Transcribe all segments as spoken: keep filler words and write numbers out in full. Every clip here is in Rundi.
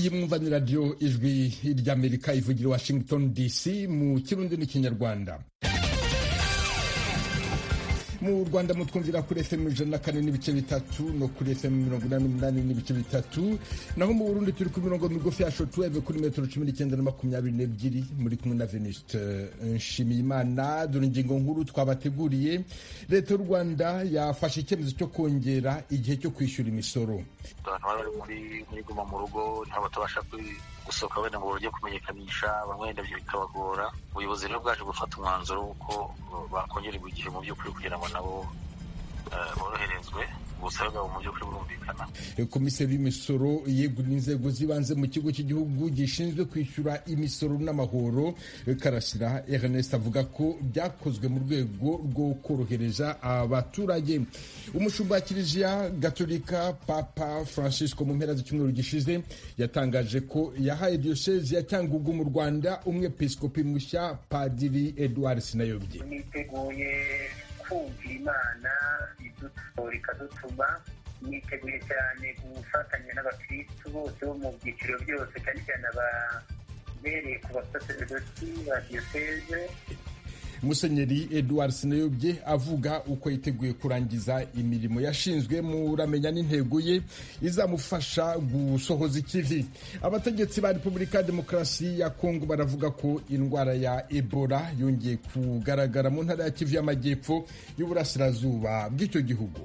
iyi mwumva ni radiyo ijwi ry'Amerika ivugira i Washington D C mu kirundi n'ikinyarwanda. Mu Rwanda mutwumvira kuri F M ijana na kane n'ibice bitatu no kuri F M mirongo inani n'umunani n'ibice bitatu, naho mu Burundi turi ku mirongo migufi ya shortwave kuri metero cumi n'icyenda na makumyabiri n'ebyiri. Muri kumwe na Venuste Nshimiyimana. Dore ingingo nkuru twabateguriye. Leta y'u Rwanda yafashe icyemezo cyo kongera igihe cyo kwishyura imisoro. Abantu bari muri muri guma mu rugo ntabwo tubasha gusohoka wenda ngo bajye kumenyekanisha, bamwe wenda byo bikabagora. Ubuyobozi rero bwaje gufata umwanzuro w'uko bakongererwa igihe mu by'ukuri kugira ngo nabo boroherezwe ubusabe bwabo mu by'ukuri burumvikana. Komiseri w'imisoro yeguriye inzego z'ibanze mu kigo cy'igihugu gishinzwe kwishyura imisoro n'amahoro Karasira Ernest avuga ko byakozwe mu rwego rwo korohereza abaturage. Umushumba wa Kiliziya Gatolika Papa Francisco mu mpera z'icyumweru gishize yatangaje ko yahaye diyosezi ya Cyangugu mu Rwanda umwepiskopi mushya Padiri Edouard Sinayobye. Niteguye kumva Imana idutora ikadutuma, niteguye cyane gufatanya n'abakristu bose bo mu byiciro byose, cyane cyane ababereye ku basaseredoti ba diyoseze. Musenyeri Edouard Sinayobye avuga uko yiteguye kurangiza imirimo yashinzwe, muramenya n'intego ye izamufasha gusohoza ikivi. Abategetsi ba Repubulika ya Demokarasi ya Kongo baravuga ko indwara ya Ebola yongeye kugaragara mu ntara ya Kivu y'Amajyepfo y'uburasirazuba bw'icyo gihugu.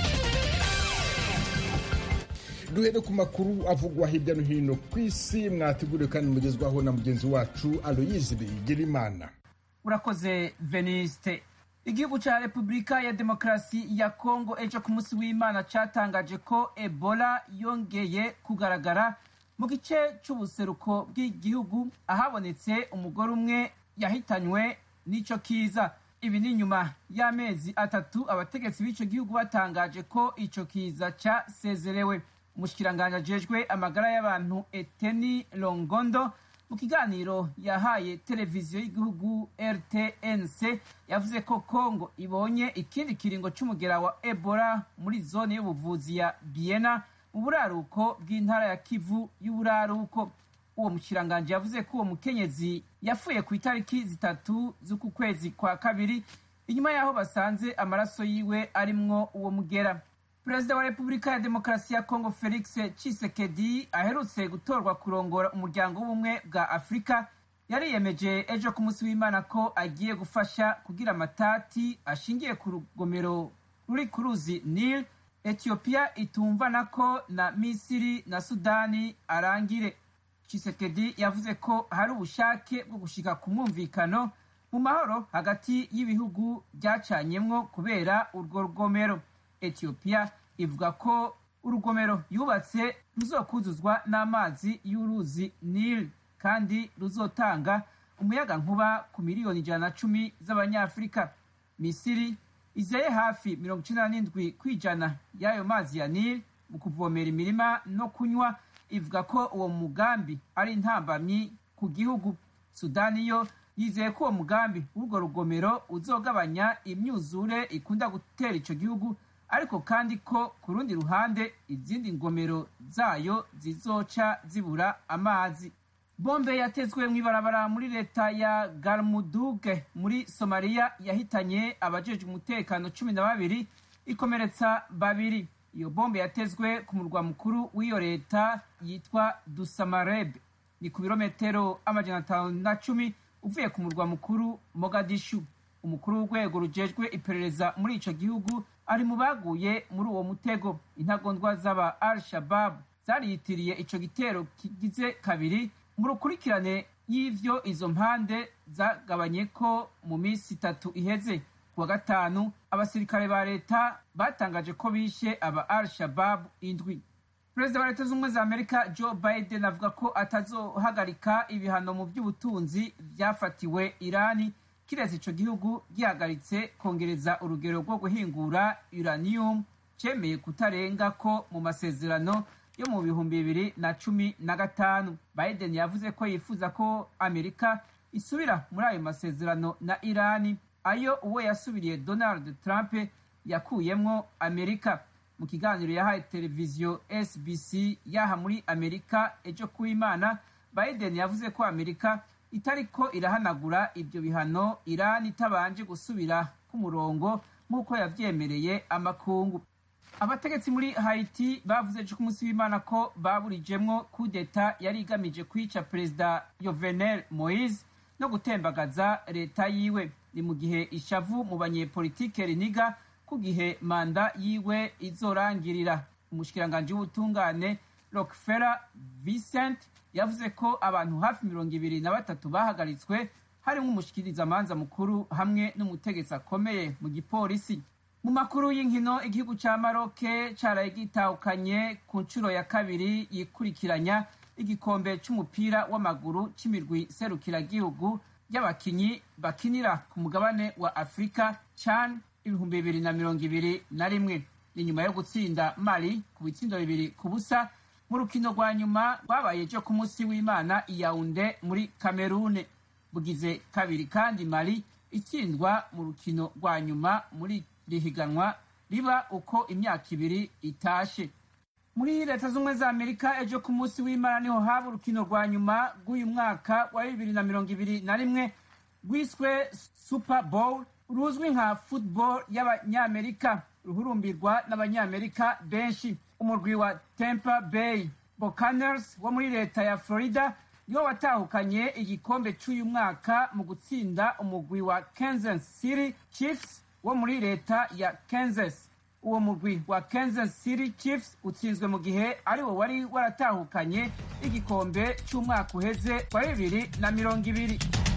Duhere ku makuru avugwa hirya no hino ku isi, mwateguriwe kandi mugezwaho na mugenzi wacu Aloyizi Bigirimana. Urakoze Veniste. Igihugu ca Repubulika ya Demokarasi ya Kongo ejo ku munsi w'Imana catangaje ko Ebola yongeye kugaragara mu gice c'ubuseruko bw'igihugu, ahabonetse umugore umwe yahitanywe n'ico kiza. Ibi ni nyuma y'amezi atatu abategetsi b'ico gihugu batangaje ko ico kiza casezerewe. Umushikiranganje ajejwe amagara y'abantu Eteni Longondo mu kiganiro yahaye televiziyo y'igihugu R T N C yavuze ko Kongo ibonye ikindi kiringo c'umugera wa Ebola muri zone y'ubuvuzi ya Biena mu buraruko bw'intara ya Kivu y'uburaruko. Uwo mushikiranganje yavuze ko uwo mukenyezi yafuye ku itariki zitatu z'uku kwezi kwa kabiri inyuma yaho basanze amaraso yiwe arimwo uwo mugera. Perezida wa Repubulika ya Demokarasi ya Kongo Felix Tshisekedi aherutse gutorwa kurongora umuryango w'ubumwe bwa Afrika yariyemeje ejo ku munsi w'Imana ko agiye gufasha kugira amatati ashingiye ku rugomero ruri ku ruzi Nile Ethiopia itumvana ko na Misiri na Sudani arangire. Tshisekedi yavuze ko hari ubushake bwo gushika ku mwumvikano mu mahoro hagati y'ibihugu byacanyemwo kubera urwo rugomero. Ethiopia ivuga ko urugomero yubatse ruzokuzuzwa n'amazi y'uruzi Nile kandi ruzotanga umuyaga nkuba ku miliyoni ijana na cumi z'abanyafrika. Misiri izeye hafi mirongo icenda n'indwi kw'ijana y'ayo mazi ya Nile mu kuvomera imirima no kunywa, ivuga ko uwo mugambi ari intambamyi ku gihugu. Sudani yo yizeye ko uwo mugambi w'urwo rugomero uzogabanya imyuzure ikunda gutera ico gihugu, ariko kandi ko ku rundi ruhande izindi ngomero zayo zizoca zibura amazi. Bombe yatezwe mw'ibarabara muri leta ya Galmudug muri Somalia yahitanye abajejwe umutekano cumi na babiri ikomeretsa babiri. Iyo bombe yatezwe ku murwa mukuru w'iyo leta yitwa Dusamareb, ni ku birometero amajana atanu na cumi uvuye ku murwa mukuru Mogadishu. Umukuru w'urwego rujejwe iperereza muri ico gihugu ari mu baguye muri uwo mutego. Intagondwa z'aba Al-Shabaab zariyitiriye ico gitero kigize kabiri mu rukurikirane y'ivyo izo mpande zagabanye ko mu minsi itatu iheze. Kuwa gatanu abasirikare ba leta batangaje ko bishe aba Al-Shabaab indwi. Perezida wa Leta z'Ubumwe za Amerika Joe Biden avuga ko atazohagarika ibihano mu by'ubutunzi vyafatiwe Irani kiretse ico gihugu gihagaritse kongereza urugero rwo guhingura uranium cemeye kutarenga ko mu masezerano yo mu bihumbi bibiri na cumi na gatanu. Biden yavuze ko yifuza ko Amerika isubira muri ayo masezerano na Irani, ayo uwo yasubiriye Donald Trump yakuyemwo Amerika. mu kiganiro yahaye televiziyo S B C yaha muri Amerika ejo kuw'Imana, Biden yavuze ko Amerika itariko irahanagura ibyo bihano Iran itabanje gusubira ku murongo nk'uko yavyemereye amakungu. Abategetsi muri Haiti bavuze ejo ku munsi w'Imana ko baburijemwo kudeta yari igamije kwica Perezida Jovenel Moise no gutembagaza leta yiwe. Ni mu gihe ishavu mu banyepolitike riniga ku gihe manda yiwe izorangirira. Umushikiranganje w'ubutungane Rockefeller Vincent yavuze ko abantu hafi mirongo ibiri na batatu bahagaritswe, harimo umushikirizamanza mukuru hamwe n'umutegetsi akomeye mu gipolisi. Mu makuru y'inkino, igihugu ca Maroc caraye gitahukanye ku nshuro ya kabiri yikurikiranya igikombe c'umupira w'amaguru c'imirwi serukiragihugu y'abakinyi bakinira ku mugabane wa Afrika CHAN ibihumbi bibiri na mirongo ibiri na rimwe. Ni nyuma yo gutsinda Mali ku bitsindo bibiri ku busa mu rukino rwa nyuma rwabaye ejo ku munsi w'Imana i Yaounde muri Cameroon. Bugize kabiri kandi Mali itsindwa mu rukino rwa nyuma muri rihiganwa riba uko imyaka ibiri itashe. Muri Leta z'Ubumwe za Amerika ejo ku munsi w'Imana niho haba urukino rwa nyuma rw'uyu mwaka wa bibiri na mirongo ibiri na rimwe rwiswe Super Bowl, ruzwi nka football y'abanyamerika, ruhurumbirwa n'abanyamerika benshi. Umurwi wa Tampa Bay Buccaneers wo muri leta ya Florida niwo watahukanye igikombe c'uyu mwaka mu gutsinda umugwi wa Kansas City Chiefs wo muri leta ya Kansas. Uwo mugwi wa Kansas City Chiefs utsinzwe mu gihe ari wo wari waratahukanye igikombe c'umwaka uheze wa bibiri na mirongo ibiri.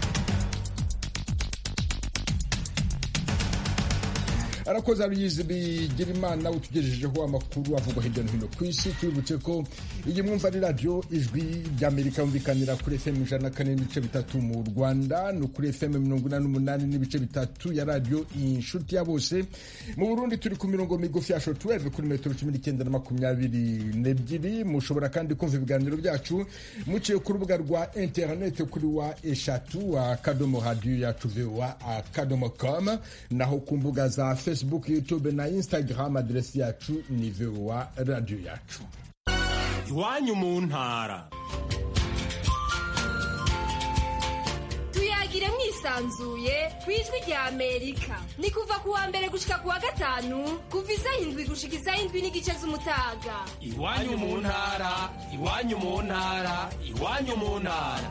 arakoze Aloyize Bigirimana utugejejeho amakuru avugwa hirya no hino ku isi. Twibutse ko iyi mwumva ari radio Ijwi ry'Amerika yumvikanira kuri F M ijana na kane n'ibice bitatu mu Rwanda no kuri F M mirongo inani n'umunani n'ibice bitatu ya radio Inshuti ya Bose. Mu Burundi turi ku mirongo migufi ya shortwave kuri metero cumi n'icyenda na makumyabiri n'ebyiri. Mushobora kandi kumva ibiganiro byacu muciye ku rubuga rwa internet kuri wa eshatu akadomo radio yacu V O A akadomo com, naho ku mbuga za Facebook, YouTube na Instagram adresi yacu ni V O A radio yacu. Iwanyu mu ntara. Tuyagire mwisanzuye kwijwi rya Amerika. Ni kuva kuwa mbere gushika kuwa gatanu kuva isaha indwi gushika isaha indwi n'igice z'umutaga. Iwanyu mu ntara, iwanyu mu ntara, iwanyu mu ntara.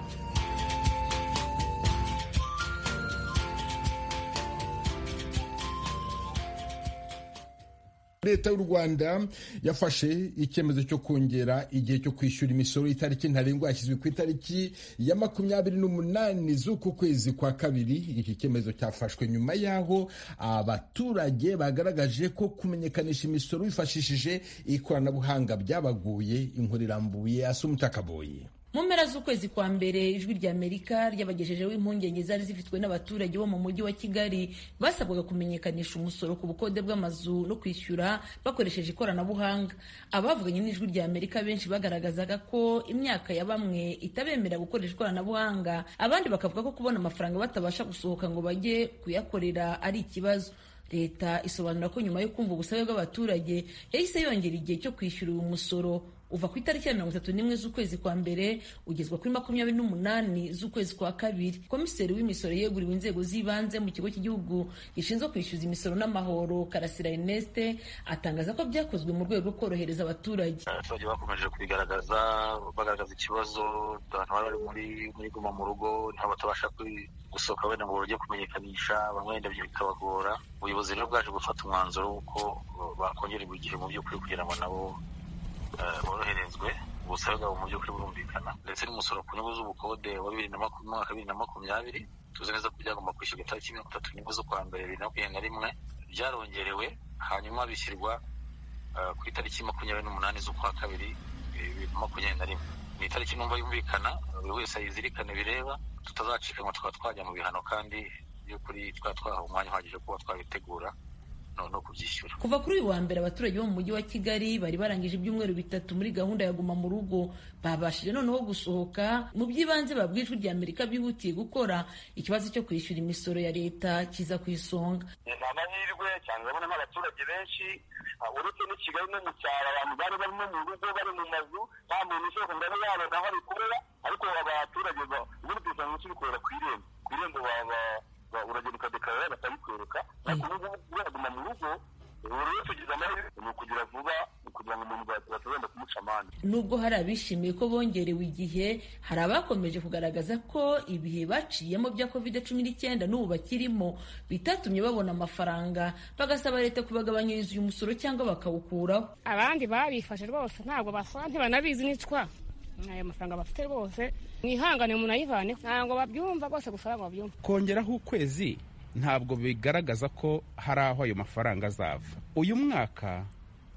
Leta y'u Rwanda yafashe icyemezo cyo kongera igihe cyo kwishyura imisoro. Itariki ntarengwa yashyizwe ku itariki ya makumyabiri n'umunani z'uku kwezi kwa kabiri. Iki cyemezo cyafashwe nyuma y'aho abaturage bagaragaje ko kumenyekanisha imisoro bifashishije ikoranabuhanga byabaguye. Inkuru irambuye Asumta Kaboyi. Mu mpera z'ukwezi kwa mbere Ijwi rya Amerika ryabagejejeho impungenge zari zifitwe n'abaturage bo mu mujyi wa Kigali basabwaga kumenyekanisha umusoro ku bukode bw'amazu no kwishyura bakoresheje ikoranabuhanga. Abavuganye n'Ijwi rya Amerika benshi bagaragazaga ko imyaka ya bamwe itabemera gukoresha ikoranabuhanga, abandi bakavuga ko kubona amafaranga batabasha gusohoka ngo bajye kuyakorera ari ikibazo. Leta isobanura ko nyuma yo kumva ubusabe bw'abaturage yahise yongera igihe cyo kwishyura uyu musoro uva ku itariki ya mirongo itatu n'imwe z'ukwezi kwa mbere ugezwa kuri makumyabiri n'umunani z'ukwezi kwa kabiri. Komiseri w'imisoro yeguriwe inzego z'ibanze mu kigo cy'igihugu gishinzwe kwishyuza imisoro n'amahoro, Karasira Ernest, atangaza ko byakozwe mu rwego rwo korohereza abaturage. Abaturage bakomeje kubigaragaza bagaragaza ikibazo, abantu bari muri muri guma mu rugo ntabwo batabasha gusohoka wenda ngo bajye kumenyekanisha, bamwe wenda bikabagora. Ubuyobozi rero bwaje gufata umwanzuro w'uko bakongererwa igihe mu by'ukuri kugira ngo nabo boroherezwe ubusabe bwabo mu by'ukuri burumvikana, ndetse n'umusoro ku nyungu z'ubukode wa bibiri na makumyabiri na makumyabiri tuzi neza ko byagomba kwishyurwa itariki mirongo itatu n'imwe z'ukwa mbere bibiri na makumyabiri na rimwe byarongerewe hanyuma bishyirwa ku itariki makumyabiri n'umunani z'ukwa kabiri bibiri na makumyabiri na rimwe. Ni itariki numva yumvikana, buri wese ayizirikane bireba, tutazacikanwa tukaba twajya mu bihano kandi by'ukuri twaba twahawe umwanya uhagije kuba twabitegura no, no kubyishyura. Kuva kuri uyu wa mbere abaturage bo mu mujyi wa Kigali bari barangije ibyumweru bitatu muri gahunda ya guma mu rugo babashije noneho gusohoka. Mu by'ibanze babwijwe rya Amerika bihutiye gukora ikibazo cyo kwishyura imisoro ya leta kiza ku isonga. Nta mahirwe cyane urabona nk'abaturage benshi uretse n'i Kigali no mu cyaro abantu bari barimo mu rugo bari mu mazu nta muntu usohoka ngo abe yabona aho abikorera, ariko abaturage ubundi dusanga tubikorera ku irembo ku irembo uragenda ukadekarara bakabikwereka, ariko ubu ngubu baguma mu rugo buri wese ugize amahirwe ni ukugira vuba kugira ngo umuntu batazenda kumuca amande. Nubwo hari abishimiye ko bongerewe igihe, hari abakomeje kugaragaza ko ibihe baciyemo bya covid cumi n'icyenda n'ubu bakirimo bitatumye babona amafaranga, bagasaba leta kubagabanyiriza uyu musoro cyangwa bakawukuraho. Abandi babifashe rwose ntabwo basaba ntibanabizi nicwa ayo mafaranga bafite rwose, mwihangane umuntu ayivane ntabwo babyumva rwose, gusa ntabwo babyumva. Kongeraho ukwezi ntabwo bigaragaza ko hari aho ayo mafaranga azava. Uyu mwaka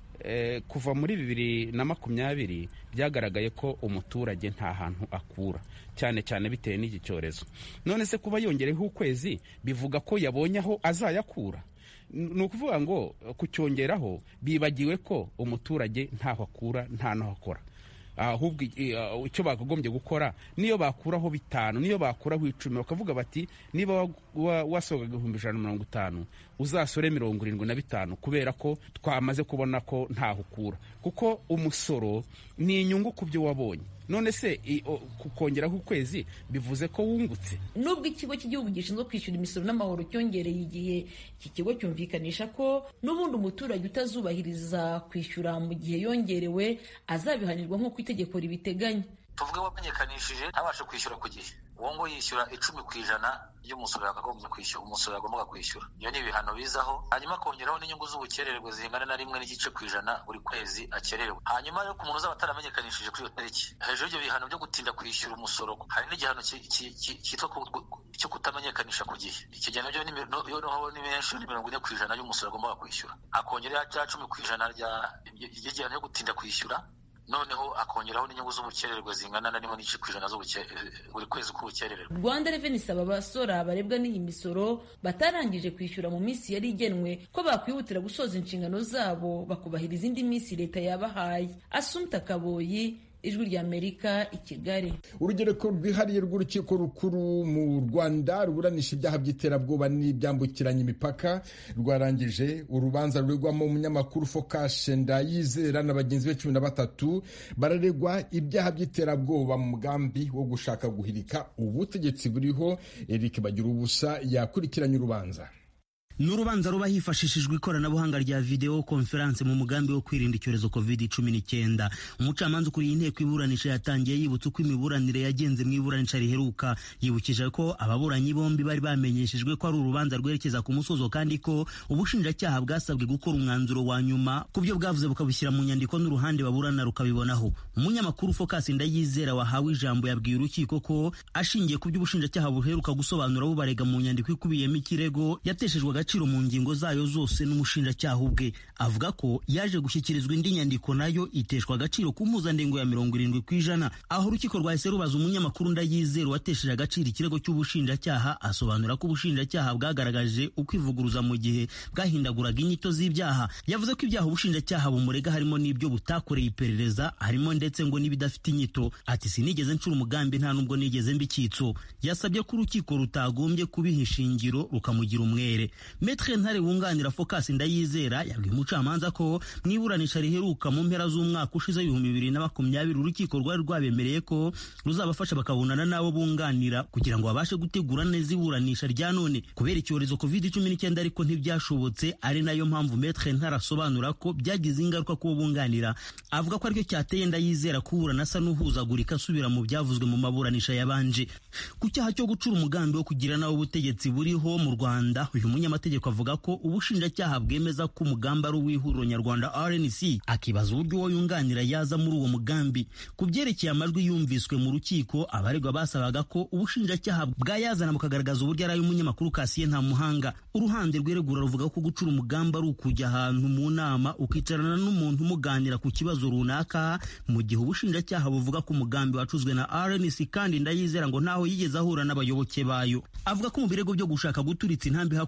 eh, kuva muri bibiri na makumyabiri byagaragaye ko umuturage nta hantu akura, cyane cyane bitewe n'iki cyorezo. None se kuba yongereho ukwezi bivuga ko yabonye aho azayakura? Ni ukuvuga ngo kucyongeraho bibagiwe ko umuturage ntaho akura nta naho akora. Ahubwo icyo bakagombye gukora niyo bakuraho bitanu, niyo bakuraho icumi, bakavuga bati niba wasohoka igihumbi ijana na mirongo itanu uzasore mirongo irindwi na bitanu, kubera ko twamaze kubona ko ntaho ukura, kuko umusoro ni inyungu ku byo wabonye. None se kukongeraho ukwezi bivuze ko wungutse? Nubwo ikigo cy'igihugu gishinzwe kwishyura imisoro n'amahoro cyongereye igihe, iki kigo cyumvikanisha ko n'ubundi umuturage utazubahiriza kwishyura mu gihe yongerewe azabihanirwa nk'uko itegeko ribiteganya. Tuvuge wamenyekanishije ntabashe kwishyura ku gihe, uwo ngo yishyura icumi ku ijana y'umusoro yakagombye kwishyura, umusoro yagombaga kwishyura. Iyo ni ibihano bizaho, hanyuma akongeraho n'inyungu z'ubukererwe zingana na rimwe n'igice ku ijana buri kwezi akererewe. Hanyuma yo ku muntu uzaba ataramenyekanishije kuri iyo tariki, hejuru y'ibyo bihano byo gutinda kwishyura umusoro hari n'igihano cyitwa cyo kutamenyekanisha ku gihe. Icyo gihano byo ni menshi, ni mirongo ine ku ijana y'umusoro agombaga kwishyura. Akongeraho cya cumi ku ijana ry'igihano cyo gutinda kwishyura, noneho akongeraho n'inyungu z'ubukererwe zingana na rimwe n'igice ku ijana buri kwezi k'ubukererwe. Rwanda Revenue isaba abasora barebwa n'iyi misoro batarangije kwishyura mu minsi yari igenwe ko bakwihutira gusoza inshingano zabo bakubahiriza indi minsi leta yabahaye. Assumpta Kaboyi, Ijwi ry'Amerika, i Kigali. Urugereko rwihariye rw'urukiko rukuru mu Rwanda ruburanisha ibyaha by'iterabwoba n'ibyambukiranya imipaka rwarangije urubanza ruregwamo umunyamakuru Focus Ndayizera na bagenzi be cumi na batatu bararegwa ibyaha by'iterabwoba mu mugambi wo gushaka guhirika ubutegetsi buriho. Eric Bagirubusa yakurikiranye urubanza. Ni urubanza ruba hifashishijwe ikoranabuhanga rya video conference mu mugambi wo kwirinda icyorezo covid cumi n'icyenda. Umucamanza ukuriye inteko iburanisha yatangiye yibutsa uko imiburanire yagenze mu iburanisha riheruka, yibukije ko ababuranyi bombi bari bamenyeshejwe ko ari urubanza rwerekeza ku musozo kandi ko ubushinjacyaha bwasabwe gukora umwanzuro wa nyuma ku byo bwavuze bukabishyira mu nyandiko n'uruhande baburana rukabibonaho. Umunyamakuru Focus Ndayizera wahawe ijambo yabwiye urukiko ko ashingiye ku byo ubushinjacyaha buheruka gusobanura bubarega mu nyandiko ikubiyemo ikirego yateshejwe agaciro mu ngingo zayo zose n'umushinjacyaha ubwe. Avuga ko yaje gushyikirizwa indi nyandiko nayo iteshwa agaciro ku mpuzandengo ya mirongo irindwi ku ijana. Aho urukiko rwahise rubaza umunyamakuru Ndayizera watesheje agaciro ikirego cy'ubushinjacyaha, asobanura ko ubushinjacyaha bwagaragaje ukwivuguruza mu gihe bwahindaguraga inyito z'ibyaha. Yavuze ko ibyaha ubushinjacyaha bumurega harimo n'ibyo butakoreye iperereza, harimo ndetse ngo n'ibidafite inyito. Ati sinigeze ncura umugambi nta nubwo nigeze mbikitso. Yasabye ko urukiko rutagombye kubiha ishingiro rukamugira umwere. Maître Ntare wunganira Focus Ndayizera yabwiye umucamanza ko mwiburanisha riheruka mu mpera z'umwaka ushize ibihumbi bibiri na makumyabiri urukiko rwari rwabemereye ko ruzabafasha bakabonana nabo bunganira kugira ngo babashe gutegura neza iburanisha rya none. Kubera icyorezo covid cumi n'icyenda ariko ntibyashobotse, ari nayo mpamvu Maître Ntare asobanura ko byagize ingaruka ku bunganira. Avuga ko aricyo cyateye Ndayizera kuburana asa n'uhuzagurika asubira mu byavuzwe mu maburanisha yabanje. Ku cyaha cyo gucura umugambi wo kugira nawo ubutegetsi buriho mu Rwanda, uyu munyamategeko avuga ko ubushinjacyaha bwemeza ko umugambi ari uw'ihuriro nyarwanda R N C, akibaza uburyo uwo yunganira yaza muri uwo mugambi. Ku byerekeye amajwi yumviswe mu rukiko, abaregwa basabaga ko ubushinjacyaha bwayazana bukagaragaza uburyo ari ay'umunyamakuru Cassien Ntamuhanga. Uruhande rweregura ruvuga ko gucura umugambi ari ukujya ahantu mu nama ukicarana n'umuntu umuganira ku kibazo runaka, mu gihe ubushinjacyaha buvuga ko umugambi wacuzwe na R N C kandi Ndayizera ngo ntaho yigeze ahura n'abayoboke bayo. Avuga ko mu birego byo gushaka guturitsa intambi hakoreshejwe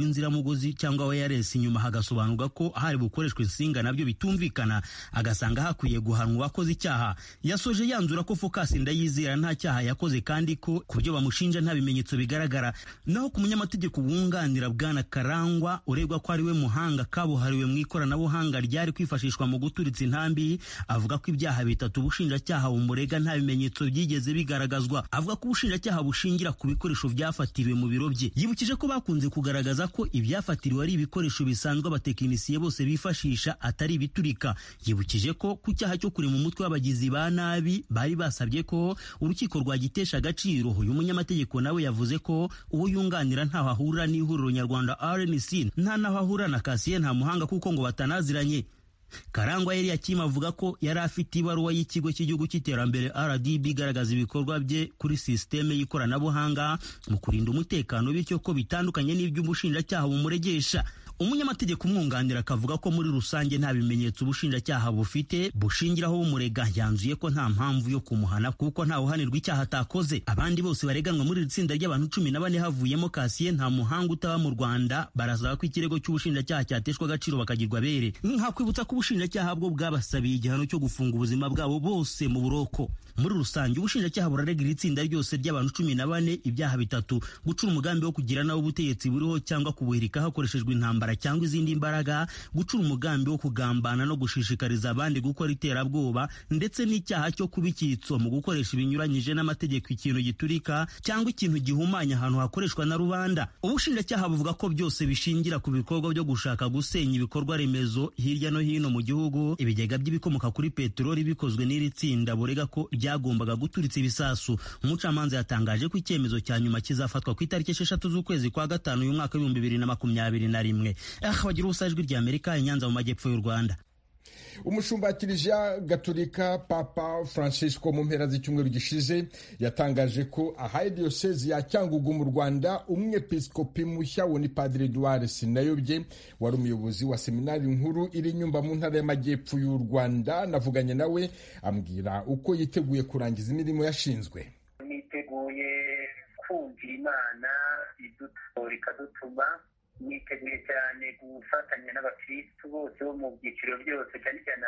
w'inziramugozi cyangwa wireless, inyuma hagasobanurwa ko hari bukoreshwe insinga nabyo bitumvikana, agasanga hakwiye guhanwa uwakoze icyaha. Yasoje yanzura ko Focus Ndayizera nta cyaha yakoze kandi ko kubyo bamushinja nta bimenyetso bigaragara. Naho ku munyamategeko wunganira Bwana Karangwa uregwa ko ari we muhanga kabuhariwe mu ikoranabuhanga ryari kwifashishwa mu guturitsa intambi, avuga ko ibyaha bitatu ubushinjacyaha bumurega nta bimenyetso byigeze bigaragazwa. Avuga ko ubushinjacyaha bushingira ku bikoresho byafatiriwe mu biro bye. Yibukije ko bakunze kugaragaza ko ibyafatiriwe ari ibikoresho bisanzwe abatekinisiye bose bifashisha atari ibiturika. Yibukije ko ku cyaha cyo kuri mu mutwe w'abagizi ba nabi bari basabye ko urukiko rwagitesha agaciro. Uyu munyamategeko nawe yavuze ko uwo yunganira ntaho ahurira n'ihuriro nyarwanda R N C, nta naho ahurira na Cassien Ntamuhanga kuko ngo batanaziranye. Karangwa yari yakima avuga ko yari afite ibaruwa y'ikigo cy'igihugu cy'iterambere R D B igaragaza ibikorwa bye kuri systeme y'ikoranabuhanga mu kurinda umutekano, bityo ko bitandukanye n'iby'ubushinjacyaha bumuregesha. Umunyamategeko umwunganira akavuga ko muri rusange nta bimenyetso ubushinjacyaha bufite bushingiraho bumurega. Yanzuye ko nta mpamvu yo kumuhana kuko nta uhanirwa icyaha atakoze. Abandi bose bareganwa muri iri tsinda ry'abantu cumi na bane havuyemo Cassien Ntamuhanga utaba mu Rwanda barasaba ko ikirego cy'ubushinjacyaha cyateshwa agaciro bakagirwa bere. Nka kwibutsa ko ubushinjacyaha bwo bwabasabiye igihano cyo gufunga ubuzima bwabo bose mu buroko. Muri rusange ubushinjacyaha burarega iri tsinda ryose ry'abantu cumi na bane ibyaha bitatu: gucura umugambi wo kugira nawo ubutegetsi buriho cyangwa kubuhirika hakoreshejwe intambara cyangwa izindi imbaraga, gucura umugambi wo kugambana no gushishikariza abandi gukora iterabwoba, ndetse n'icyaha cyo kuba icyitso mu gukoresha ibinyuranyije n'amategeko ikintu giturika cyangwa ikintu gihumanya ahantu hakoreshwa na rubanda. Ubushinjacyaha buvuga ko byose bishingira ku bikorwa byo gushaka gusenya ibikorwa remezo hirya no hino mu gihugu. Ibigega by'ibikomoka kuri peteroli bikozwe n'iri tsinda burega ko byagombaga guturitsa ibisasu. Umucamanza yatangaje ko icyemezo cya nyuma kizafatwa ku itariki esheshatu z'ukwezi kwa gatanu uyu mwaka w'ibihumbi bibiri na makumyabiri na rimwe. Ah, bagira ubusa ijwi rya Amerika, Nyanza mu majyepfo y'u Rwanda. Umushumba wa Kiliziya Gatolika Papa Francisco mu mpera z'icyumweru gishize yatangaje ko ahaye diyosezi ya Cyangugu mu Rwanda umwepiskopi mushya wo ni Padre Edouard Sinayobye wari umuyobozi wa seminari nkuru iri Nyumba mu ntara y'amajyepfo y'u Rwanda. Navuganye nawe ambwira uko yiteguye kurangiza imirimo yashinzwe. Niteguye kumvira Imana idutora ikadutuma, niteguye cyane gufatanya n'abakristu bose bo mu byiciro byose, cyane cyane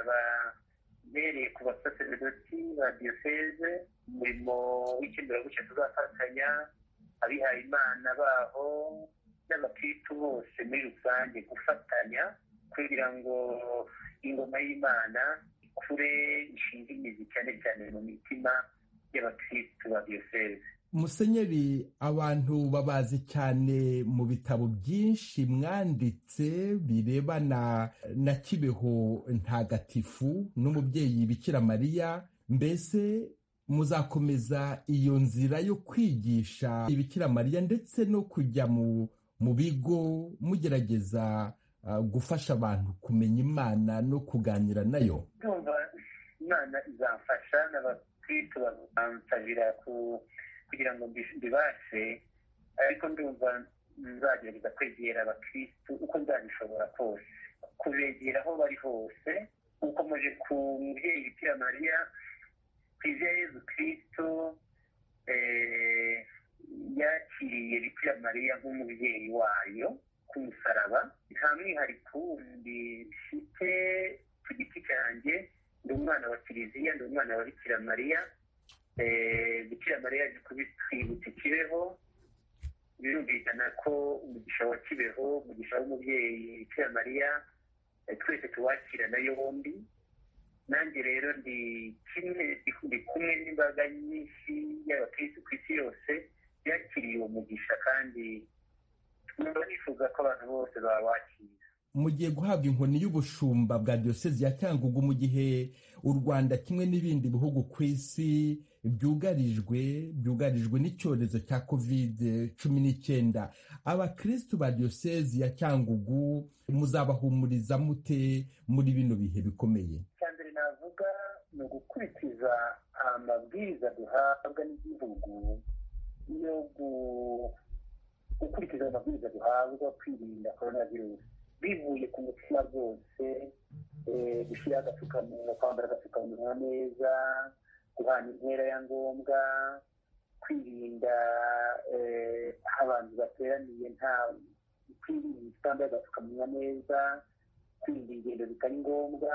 ababereye ku basaserdoti ba diyoseze. Umurimo w'ikindurabuke tuzafatanya, abihaye Imana baho n'abakristu bose muri rusange gufatanya kugira ngo ingoma y'Imana ikure ishinga imizi cyane cyane mu mitima y'abakristu ba diyoseze. Musenyeri, abantu babazi cyane mu bitabo byinshi mwanditse birebana na Kibeho Ntagatifu n'umubyeyi Bikira Mariya. Mbese muzakomeza iyo nzira yo kwigisha Bikira Mariya ndetse no kujya mu mu bigo mugerageza uh, gufasha abantu kumenya Imana no kuganira nayo? Ndumva Imana izamfasha n'abakristo bazamfasha ku kugira ngo mbibashe, ariko ndumva nzagerageza kwegera abakristu uko nzabishobora kose, kubegera aho bari hose. Ukomeje ku mubyeyi Bikira Mariya, kwizera Yezu Kristo yakiriye Bikira Mariya nk'umubyeyi wayo ku musaraba. Nta mwihariko wundi mfite ku giti cyanjye, ndi umwana wa Kiliziya, ndi umwana wa Bikira Mariya. Bikira Mariya yaje kubitwibutsa Kibeho. Birumvikana ko umugisha wa Kibeho, umugisha w'umubyeyi Bikira Mariya, twese tuwakirana yombi. Nanjye rero ndi kimwe ndi kumwe n'imbaga nyinshi y'abakristo ku isi yose yakiriye uwo mugisha, kandi numva nifuza ko abantu bose babakira. Mugiye guhabwa inkoni y'ubushumba bwa diyosezi ya Cyangugu mu gihe u Rwanda kimwe n'ibindi bihugu ku isi byugarijwe byugarijwe n'icyorezo cya covid cumi n'icyenda. Abakristu ba diyosezi ya Cyangugu muzabahumuriza mute muri bino bihe bikomeye? Cyambere navuga ni ugukurikiza amabwiriza duhabwa n'igihugu yo gukurikiza amabwiriza duhabwa kwirinda coronavirus, bivuye ku mutima rwose, gushyira agapfukamunwa, kwambara agapfukamunwa neza, guhana intera ya ngombwa, kwirinda aho abantu bateraniye nta kwirinda twambaye agapfukamunwa neza, kwirinda ingendo zitari ngombwa,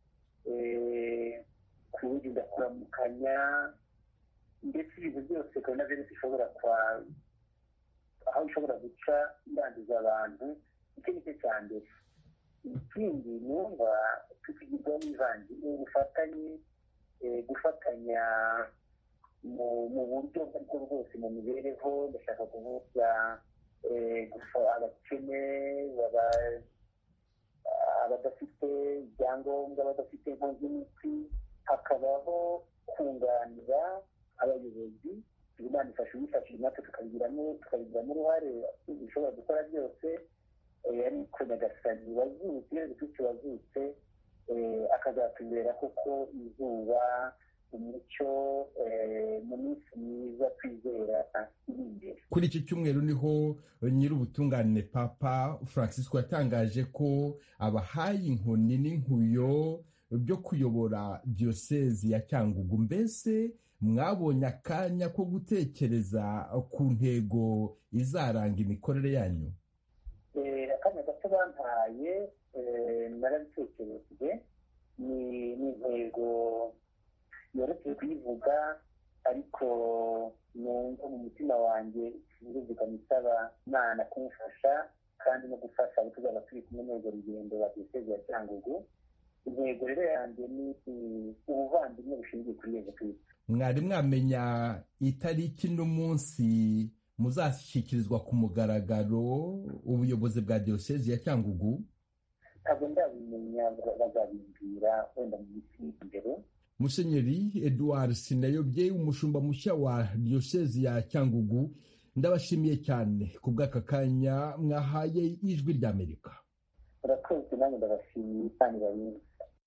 kwirinda kuramukanya, ndetse ibintu byose korona virusi ishobora kwa aho ishobora guca yanduza abantu. Icyo ni cyo cya mbere. Ikindi numva tukigirwaho n'ivanjiri, ubufatanye, gufatanya mu buryo ubwo aribwo bwose mu mibereho. Ndashaka kuvuga abakene, abadafite ibyangombwa, abadafite inkongi y'imiti, hakabaho kunganira abayobozi. Imana ifasha uyifashije, natwe tukabigiramo tukabigiramo uruhare dushobora gukora byose, ariko nyagasani wazutse, iyo dufite wazutse akazatubera koko izuba, umucyo mu minsi myiza twizera iri imbere. Kuri iki cyumweru niho nyir'ubutungane Papa Francisco yatangaje ko abahaye inkoni n'inkuyo byo kuyobora diyosezi ya Cyangugu. Mbese mwabonye akanya ko gutekereza ku ntego izaranga imikorere yanyu? Akanya gato bampaye narabitekereje. Ni intego yoroshye kuyivuga, ariko numva mu mutima wanjye sinzigama isaba Imana kumufasha kandi no gufasha abo tuzaba turi kumwe n'urwo rugendo rwa diyosezi ya Cyangugu. Intego rero yanjye ni ubuvandimwe bushingiye kuri Yezu Kristo. Mwari mwamenya itariki n'umunsi muzashyikirizwa ku mugaragaro ubuyobozi bwa diyosezi ya Cyangugu? Ntabwo ndabimenya, bazabimbwira wenda mu minsi imbere. Musenyeri Edouard Sinayobye, umushumba mushya wa diyosezi ya Cyangugu, ndabashimiye cyane ku bw'aka kanya mwahaye Ijwi ry'Amerika. Urakoze, nanjye ndabashimiye kandi babizi.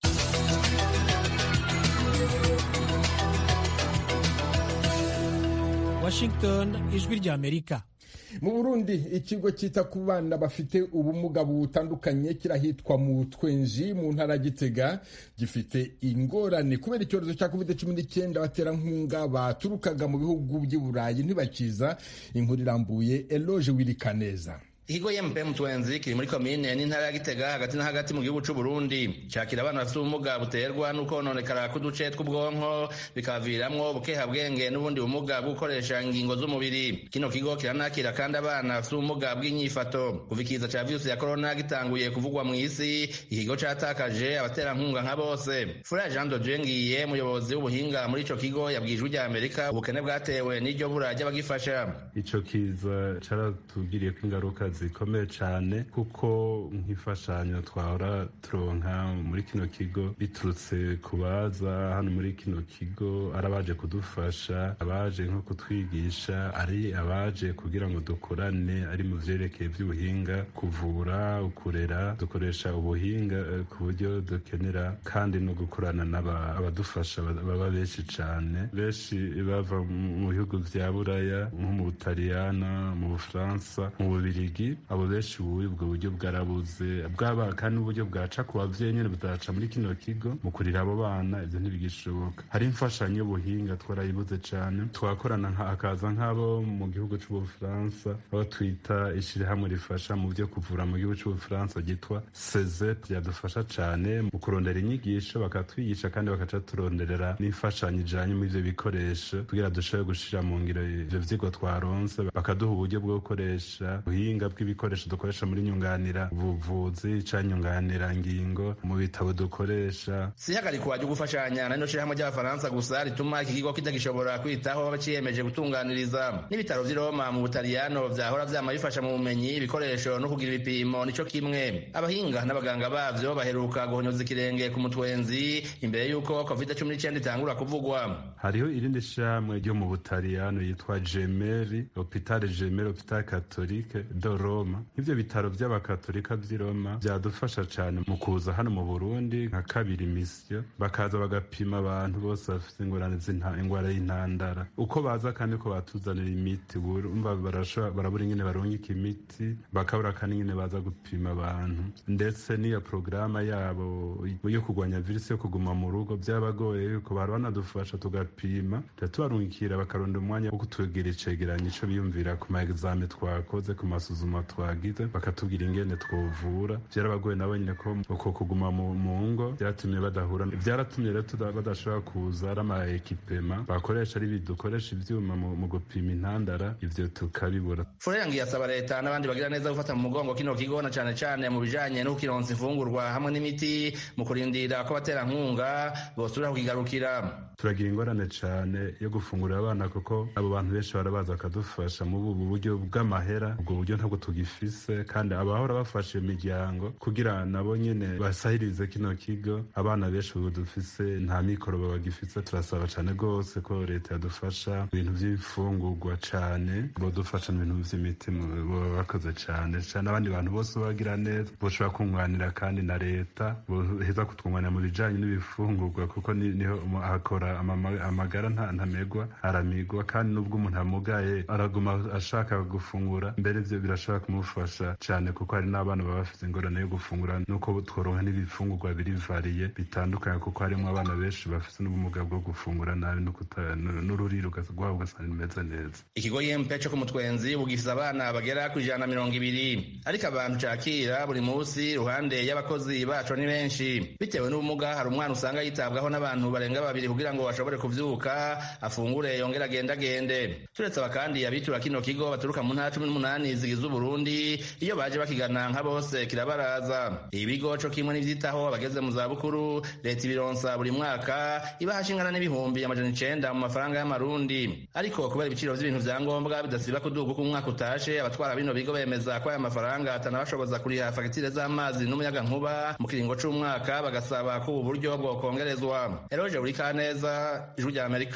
Washington, Ijwi ry'Amerika. Mu Burundi, ikigo cyita ku bana bafite ubumuga butandukanye kirahitwa mu Twenji mu ntara Gitega, gifite ingorane kubera icyorezo cya covid cumi n'icyenda. Abaterankunga baturukaga mu bihugu by'i Burayi ntibakiza. Inkuru irambuye, Eloge Wirikaneza. Ikigo M P M Twenzi kiri muri komine n'intara ya Gitega hagati na hagati mu gihugu cy'u Burundi, cyakira abana bafite ubumuga buterwa n'uko kononekara k'uduce tw'ubwonko bikaviramwo ubukehabwenge n'ubundi bumuga bwo gukoresha ingingo z'umubiri. Kino kigo kiranakira kandi abana bafite ubumuga bw'inyifato. Kuva ikiza cya virusi ya corona gitanguye kuvugwa mu isi, ikigo catakaje abaterankunga nka bose. Fura Jean de Jengiye, umuyobozi w'ubuhinga muri ico kigo, yabwijwe rya Amerika ubukene bwatewe n'iryo bura ry'abagifasha. Ico kiza caratugiriye ko ingaruka zikomeye cyane, kuko nk'imfashanyo twahora turonka muri kino kigo biturutse ku baza hano muri kino kigo, ari abaje kudufasha, abaje nko kutwigisha, ari abaje kugira ngo dukorane ari mu vyerekeye vy'ubuhinga, kuvura, ukurera. Dukoresha ubuhinga ku buryo dukenera kandi no gukorana n'abadufasha baba benshi cyane, benshi bava mu bihugu vya Buraya nko mu Butaliyana, mu Bufaransa, mu Bubirigi. Abo benshi ubu ubwo buryo bwarabuze, bwaba kandi n'uburyo bwaca ku bavyeyi nyene budaca muri kino kigo mu kurira abo bana, ivyo ntibigishoboka. Hari imfashanyo y'ubuhinga twarayibuze cane, twakorana akaza nk'abo mu gihugu c'Ubufaransa, aho twita ishirahamwe rifasha mu vyo kuvura mu gihugu c'Ubufaransa ryitwa Cezep, ryadufasha cane mu kurondera inyigisho, bakatwigisha kandi bakaca turonderera n'imfashanyo ijanye muri ivyo bikoresho kugira dushobore gushira mu ngiro ivyo vyigwa twaronse, bakaduha uburyo bwo gukoresha ubuhinga bw'ibikoresho dukoresha muri nyunganira ubuvuzi ca nyunganira ngingo mu bitabo dukoresha. Sihagarikwa ryo gufashanya na no shirahamwe ry'Abafaransa gusa rituma iki kigo kitagishobora kwitaho baciyemeje gutunganiriza. N'ibitaro vy'i Roma mu Butaliyano vyahora vyama bifasha mu bumenyi, ibikoresho no kugira ibipimo nico kimwe. Abahinga n'abaganga bavyo baheruka guhonyoza ikirenge ku Mutwenzi imbere y'uko covid cumi n'icyenda itangura kuvugwa. Hariho irindi shirahamwe ryo mu Butaliyano yitwa Gemelli, Hôpital Gemelli, Hôpital Catholique de Roma. Ivyo bitaro by'abakatolika vy'i Roma byadufasha cyane mu kuza hano mu Burundi nka kabiri misio, bakaza bagapima abantu bose bafite ingorane z'indwara y'intandara. Uko baza kandi ko batuzanira imiti, urumva barabura ingene barungika imiti, bakabura kandi ingene baza gupima abantu. Ndetse n'iyo porogaramu yabo yo kurwanya virusi yo kuguma mu rugo byabagoye yuko bari banadufasha tugapima, tubarungikira bakaronda umwanya wo kutugira icegeranyo ico biyumvira ku ma examen twakoze, ku masuzuma amasansuma twagize bakatubwira ingene twovura byarabagoye nabo nyine ko uko kuguma mu ngo byatumye badahura byaratumye rero badashobora kuza ari ama ekipema bakoresha ari bidukoresha ivyuma mu gupima intandara ivyo tukabibura. Furengi yasaba leta n'abandi bagira neza gufata mu mugongo kino kigo na cane cane mu bijanye no kukironsa imfungurwa hamwe n'imiti mu kurindira ko batera nkunga bosubira kukigarukira. Turagira ingorane cane yo gufungurira abana kuko abo bantu benshi barabaza bakadufasha mu bubu buryo bw'amahera, ubwo buryo ntabwo tugifise kandi abahora bafashe imiryango kugira nabo nyene basahirize kino kigo. Abana benshi ubu dufise nta mikoro babagifise, turasaba cane gose ko leta yadufasha ibintu vy'ifungurwa cane, bodufasha ibintu vy'imiti bakoze cane cane. Abandi bantu bose bagira neza boshobora kunganira kandi na leta boheza kutwunganira mu bijanye n'ibifungurwa kuko niho hakora amagara ntamegwa aramigwa kandi nubwo umuntu amugaye araguma ashaka gufungura mbere ivyo birashobora kumufasha cane kuko hari n'abana baba bafite ingorane yo gufungura nuko tworonka n'ibifungurwa biri variye bitandukanye kuko harimo abana benshi bafite n'ubumuga bwo gufungura nabi n'ururiro rwabo ugasanga rimeze neza. Ikigo I M P co ku Mutwenzi bugifise abana bagera ku ijana na mirongo ibiri ariko abantu cakira buri musi ruhande y'abakozi baco ni benshi bitewe n'ubumuga. Hari umwana usanga yitabwaho n'abantu barenga babiri kugira ngo bashobore kuvyuka afungure yongera agendagende. Turetse aba kandi abitura kino kigo baturuka mu ntara cumi n'umunani zigize Uburundi iyo baje bakigana nka bose kirabaraza. Ibigo co kimwe n'ivyitaho abageze mu zabukuru leta ibironsa buri mwaka ibahasha ingana n'ibihumbi amajana icenda mu mafaranga y'amarundi, ariko kubera ibiciro vy'ibintu vya ngombwa bidasiba kuduga uko umwaka utashe abatwara bino bigo bemeza ko aya mafaranga atanabashoboza kuriha fagitire z'amazi n'umuyagankuba mu kiringo c'umwaka, bagasaba ko ubu buryo bwokongerezwa. Eroje Urikaneza, Ijwi rya Amerika.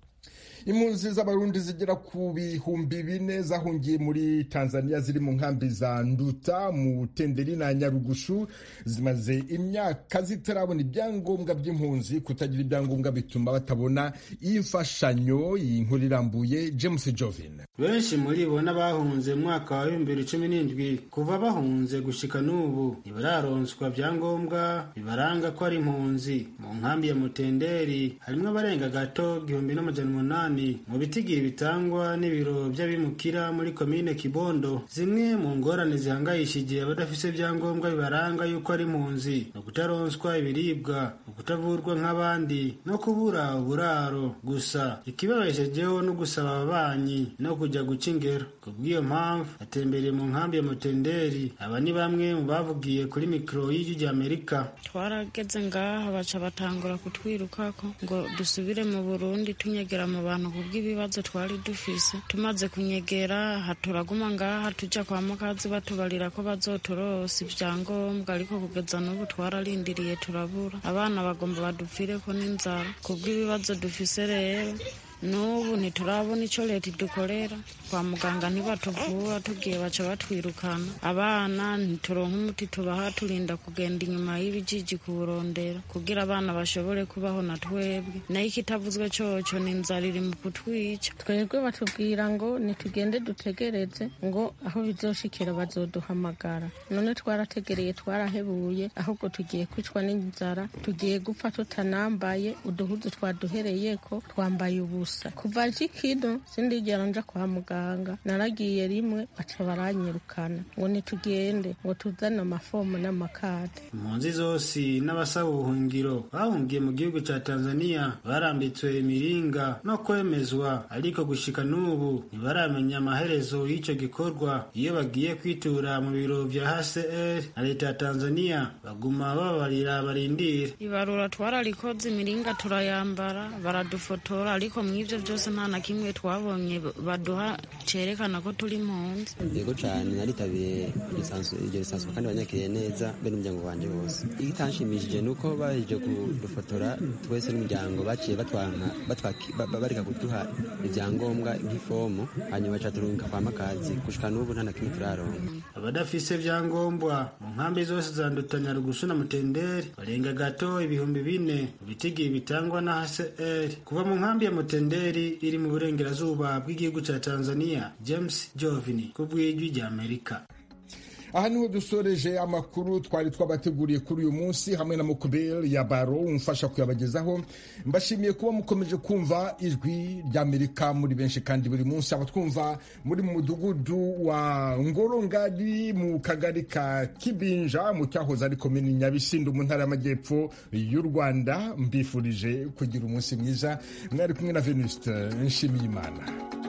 Impunzi z'abarundi zigera ku bihumbi bine zahungiye muri Tanzania ziri mu nkambi za Nduta, Mutenderi na Nyarugushu zimaze imyaka zitarabona ibyangombwa by'impunzi. Kutagira ibyangombwa bituma batabona imfashanyo. Iyi nkuru irambuye James Jovin. Benshi muri bo n'abahunze mu mwaka wa bibiri na cumi n'indwi kuva bahunze gushika n'ubu ntibararonswa byangombwa bibaranga ko ari impunzi. Mu nkambi ya Mutenderi harimwo abarenga gato igihumbi n'amajana umunani mu bitigiri bitangwa n'ibiro by'abimukira muri komine Kibondo. Zimwe mu ngorane zihangayishije abadafise ibyangombwa bibaranga yuko ari impunzi no kutaronswa ibiribwa, no kutavurwa nk'abandi, no kubura uburaro. Gusa ikibabajejeho no gusaba ababanyi no kujya guca ingero. Kubw'iyo mpamvu atembereye mu nkambi ya Mutenderi. Aba ni bamwe mu bavugiye kuri mikro y'Ijwi rya Amerika. Twarageze ngaha baca batangura kutwirukako ngo dusubire mu Burundi tunyegera mu bantu kubw'ibibazo twari dufise. Tumaze kunyegera haturaguma ngaha tuja kwa mukazi batubarira ko bazotorosa ibyangombwa, ariko kugeza n'ubu twararindiriye turabura. Abana bagomba badupfireko n'inzara kubw'ibibazo dufise. Rero n'ubu ntiturabona ico leta idukorera. Kwa muganga ntibatuvura, tugiye baca batwirukana. Abana ntituronka umuti tubaha, turinda kugenda inyuma y'ibijiji kuburondera kugira abana bashobore kubaho na twebwe. Nayo ikitavuzwe coco ni inzara iri mu kutwica. Twebwe batubwira ngo nitugende dutegereze ngo aho bizoshikira bazoduhamagara. None twarategereye twarahebuye, ahubwo tugiye kwicwa n'inzara, tugiye gupfa tutanambaye uduhuzu twaduhereyeko, twambaye ubusa. Kuva nshikino sindigera nja kwa muganga. Naragiye rimwe baca baranyirukana ngo nitugende ngo tuzane amafomu n'amakade. Impunzi zose n'abasaba ubuhungiro bahungiye mu gihugu ca Tanzania barambitswe imiringa no kwemezwa, ariko gushika n'ubu ntibaramenya amaherezo y'ico gikorwa. Iyo bagiye kwitura mu biro vya H C R na leta ya Tanzania baguma babarira barindira. Ibarura twararikoze, imiringa turayambara, baradufotora, ariko mw'ivyo byose nta na kimwe twabonye baduha cerekana ko turi impunzi. Yego cyane naritabiye iryo lisansi kandi banyakiriye neza be n'umuryango wanje wose. Igitanshimishije nuko baje kudufotora twese n'umuryango, baciye batwanka bareka kuduha ibyangombwa nk'ifomu, hanyuma baca turunga kwa makazi. Gushika n'ubu nta na kimwe turaronka. Abadafise ibyangombwa mu nkambi zose za Nduta, Nyarugushu na Mutenderi barenga gato ibihumbi bine bitigi bitangwa na H C R. Kuva mu nkambi ya Mutenderi iri mu burengerazuba bw'igihugu ca Tanzania, James Jovini, kubw'Ijwi rya Amerika. aha niho dusoreje amakuru twari twabateguriye kuri uyu munsi hamwe na Mukubel ya Baro umfasha kuyabagezaho. Mbashimiye kuba mukomeje kumva ijwi ry'Amerika muri benshi kandi buri munsi, abatwumva muri mu mudugudu wa Ngorongari mu kagari ka Kibinja mu cyahoze ari komini Nyabisindu mu ntara y'Amajyepfo y'u Rwanda, mbifurije kugira umunsi mwiza. Mwari kumwe na Venuste Nshimiyimana.